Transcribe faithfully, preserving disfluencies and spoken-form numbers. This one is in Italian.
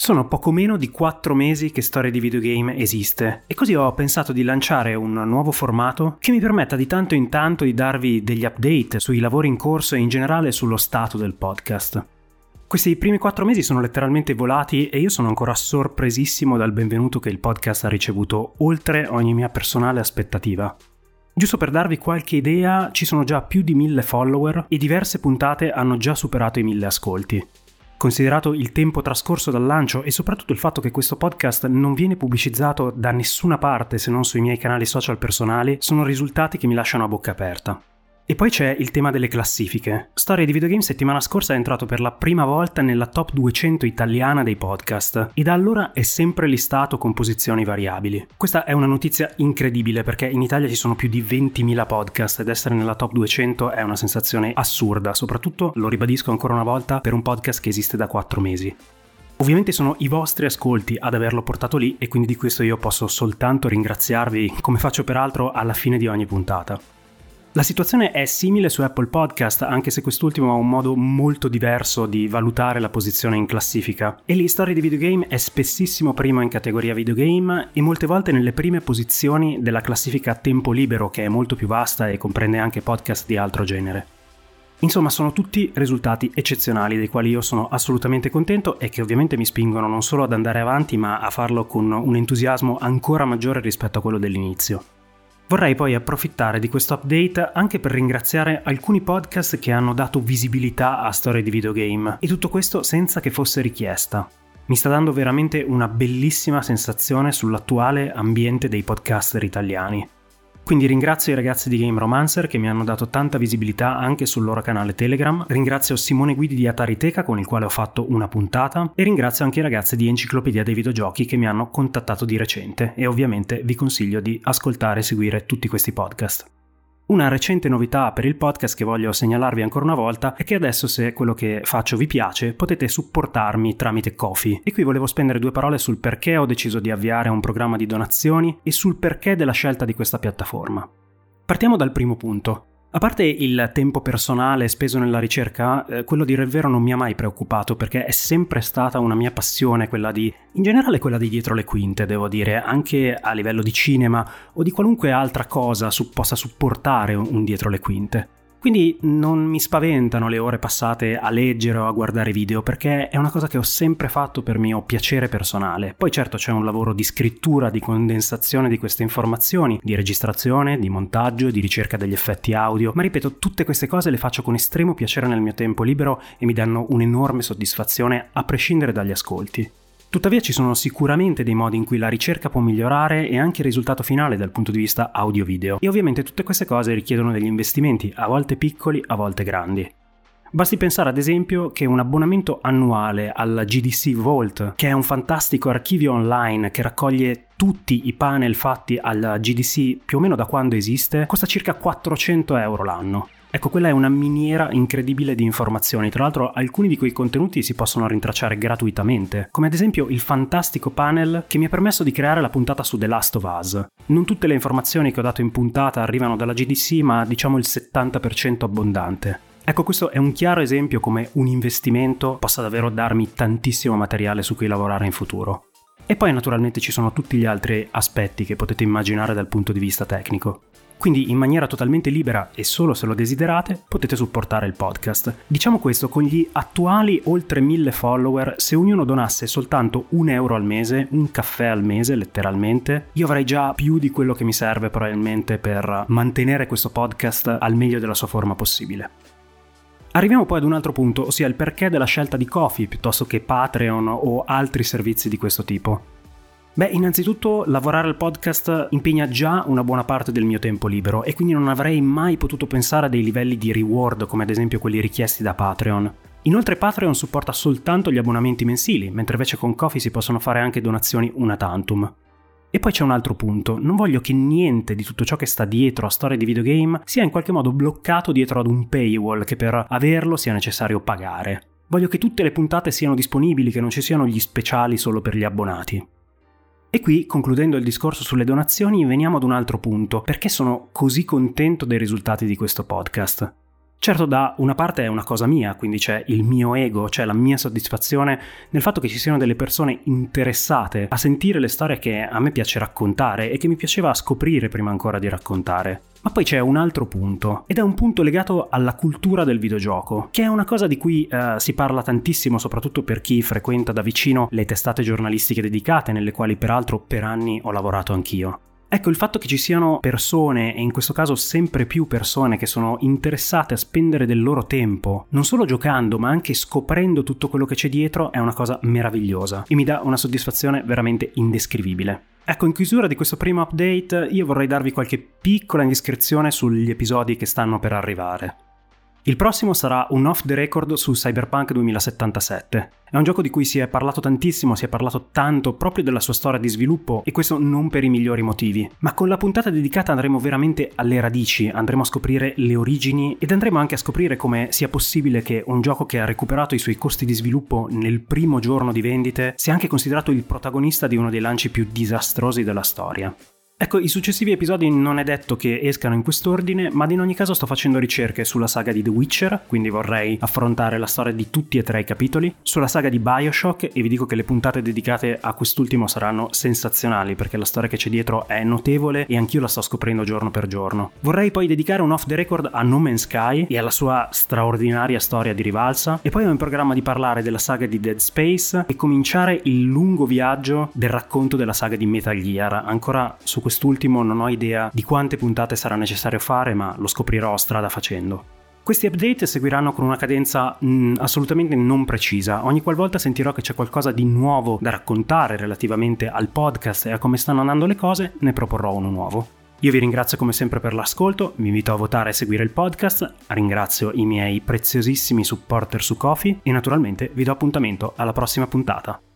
Sono poco meno di quattro mesi che Storia di Videogame esiste e così ho pensato di lanciare un nuovo formato che mi permetta di tanto in tanto di darvi degli update sui lavori in corso e in generale sullo stato del podcast. Questi primi quattro mesi sono letteralmente volati e io sono ancora sorpresissimo dal benvenuto che il podcast ha ricevuto oltre ogni mia personale aspettativa. Giusto per darvi qualche idea, ci sono già più di mille follower e diverse puntate hanno già superato i mille ascolti. Considerato il tempo trascorso dal lancio e soprattutto il fatto che questo podcast non viene pubblicizzato da nessuna parte se non sui miei canali social personali, sono risultati che mi lasciano a bocca aperta. E poi c'è il tema delle classifiche. Storia di Videogame settimana scorsa è entrato per la prima volta nella top duecento italiana dei podcast e da allora è sempre listato con posizioni variabili. Questa è una notizia incredibile perché in Italia ci sono più di ventimila podcast ed essere nella top duecento è una sensazione assurda, soprattutto, lo ribadisco ancora una volta, per un podcast che esiste da quattro mesi. Ovviamente sono i vostri ascolti ad averlo portato lì e quindi di questo io posso soltanto ringraziarvi, come faccio peraltro alla fine di ogni puntata. La situazione è simile su Apple Podcast, anche se quest'ultimo ha un modo molto diverso di valutare la posizione in classifica. E lì Storia di Videogame è spessissimo primo in categoria videogame e molte volte nelle prime posizioni della classifica Tempo Libero, che è molto più vasta e comprende anche podcast di altro genere. Insomma, sono tutti risultati eccezionali dei quali io sono assolutamente contento e che ovviamente mi spingono non solo ad andare avanti, ma a farlo con un entusiasmo ancora maggiore rispetto a quello dell'inizio. Vorrei poi approfittare di questo update anche per ringraziare alcuni podcast che hanno dato visibilità a Storie di Videogame, e tutto questo senza che fosse richiesta. Mi sta dando veramente una bellissima sensazione sull'attuale ambiente dei podcaster italiani. Quindi ringrazio i ragazzi di Game Romancer che mi hanno dato tanta visibilità anche sul loro canale Telegram, ringrazio Simone Guidi di Atariteca con il quale ho fatto una puntata e ringrazio anche i ragazzi di Enciclopedia dei Videogiochi che mi hanno contattato di recente e ovviamente vi consiglio di ascoltare e seguire tutti questi podcast. Una recente novità per il podcast che voglio segnalarvi ancora una volta è che adesso, se quello che faccio vi piace, potete supportarmi tramite Ko-fi. E qui volevo spendere due parole sul perché ho deciso di avviare un programma di donazioni e sul perché della scelta di questa piattaforma. Partiamo dal primo punto. A parte il tempo personale speso nella ricerca, eh, quello a dire il vero non mi ha mai preoccupato perché è sempre stata una mia passione, quella di, in generale quella di dietro le quinte, devo dire, anche a livello di cinema o di qualunque altra cosa su, possa supportare un, un dietro le quinte. Quindi non mi spaventano le ore passate a leggere o a guardare video perché è una cosa che ho sempre fatto per mio piacere personale. Poi certo c'è un lavoro di scrittura, di condensazione di queste informazioni, di registrazione, di montaggio, di ricerca degli effetti audio, ma ripeto, tutte queste cose le faccio con estremo piacere nel mio tempo libero e mi danno un'enorme soddisfazione a prescindere dagli ascolti. Tuttavia ci sono sicuramente dei modi in cui la ricerca può migliorare e anche il risultato finale dal punto di vista audio-video. E ovviamente tutte queste cose richiedono degli investimenti, a volte piccoli, a volte grandi. Basti pensare ad esempio che un abbonamento annuale al G D C Vault, che è un fantastico archivio online che raccoglie tutti i panel fatti al G D C più o meno da quando esiste, costa circa quattrocento euro l'anno. Ecco, quella è una miniera incredibile di informazioni. Tra l'altro alcuni di quei contenuti si possono rintracciare gratuitamente, come ad esempio il fantastico panel che mi ha permesso di creare la puntata su The Last of Us. Non tutte le informazioni che ho dato in puntata arrivano dalla G D C, ma diciamo il settanta per cento abbondante. Ecco, questo è un chiaro esempio come un investimento possa davvero darmi tantissimo materiale su cui lavorare in futuro. E poi naturalmente ci sono tutti gli altri aspetti che potete immaginare dal punto di vista tecnico. Quindi in maniera totalmente libera e solo se lo desiderate potete supportare il podcast. Diciamo questo, con gli attuali oltre mille follower, se ognuno donasse soltanto un euro al mese, un caffè al mese letteralmente, io avrei già più di quello che mi serve probabilmente per mantenere questo podcast al meglio della sua forma possibile. Arriviamo poi ad un altro punto, ossia il perché della scelta di Ko-fi piuttosto che Patreon o altri servizi di questo tipo. Beh, innanzitutto lavorare al podcast impegna già una buona parte del mio tempo libero e quindi non avrei mai potuto pensare a dei livelli di reward come ad esempio quelli richiesti da Patreon. Inoltre Patreon supporta soltanto gli abbonamenti mensili, mentre invece con Ko-fi si possono fare anche donazioni una tantum. E poi c'è un altro punto, non voglio che niente di tutto ciò che sta dietro a Storie di Videogame sia in qualche modo bloccato dietro ad un paywall che per averlo sia necessario pagare. Voglio che tutte le puntate siano disponibili, che non ci siano gli speciali solo per gli abbonati. E qui, concludendo il discorso sulle donazioni, veniamo ad un altro punto, perché sono così contento dei risultati di questo podcast. Certo, da una parte è una cosa mia, quindi c'è il mio ego, c'è la mia soddisfazione nel fatto che ci siano delle persone interessate a sentire le storie che a me piace raccontare e che mi piaceva scoprire prima ancora di raccontare. Ma poi c'è un altro punto, ed è un punto legato alla cultura del videogioco, che è una cosa di cui eh, si parla tantissimo, soprattutto per chi frequenta da vicino le testate giornalistiche dedicate, nelle quali peraltro per anni ho lavorato anch'io. Ecco, il fatto che ci siano persone, e in questo caso sempre più persone, che sono interessate a spendere del loro tempo, non solo giocando, ma anche scoprendo tutto quello che c'è dietro, è una cosa meravigliosa e mi dà una soddisfazione veramente indescrivibile. Ecco, in chiusura di questo primo update, io vorrei darvi qualche piccola indiscrezione sugli episodi che stanno per arrivare. Il prossimo sarà un off the record su Cyberpunk duemilasettantasette. È un gioco di cui si è parlato tantissimo, si è parlato tanto proprio della sua storia di sviluppo, e questo non per i migliori motivi. Ma con la puntata dedicata andremo veramente alle radici, andremo a scoprire le origini ed andremo anche a scoprire come sia possibile che un gioco che ha recuperato i suoi costi di sviluppo nel primo giorno di vendite sia anche considerato il protagonista di uno dei lanci più disastrosi della storia. Ecco, i successivi episodi non è detto che escano in quest'ordine, ma in ogni caso sto facendo ricerche sulla saga di The Witcher, quindi vorrei affrontare la storia di tutti e tre i capitoli, sulla saga di BioShock, e vi dico che le puntate dedicate a quest'ultimo saranno sensazionali, perché la storia che c'è dietro è notevole e anch'io la sto scoprendo giorno per giorno. Vorrei poi dedicare un off the record a No Man's Sky e alla sua straordinaria storia di rivalsa, e poi ho in programma di parlare della saga di Dead Space e cominciare il lungo viaggio del racconto della saga di Metal Gear. Ancora su quest'ultimo non ho idea di quante puntate sarà necessario fare, ma lo scoprirò strada facendo. Questi update seguiranno con una cadenza mh, assolutamente non precisa. Ogni qualvolta sentirò che c'è qualcosa di nuovo da raccontare relativamente al podcast e a come stanno andando le cose, ne proporrò uno nuovo. Io vi ringrazio come sempre per l'ascolto, vi invito a votare e seguire il podcast, ringrazio i miei preziosissimi supporter su Ko-fi e naturalmente vi do appuntamento alla prossima puntata.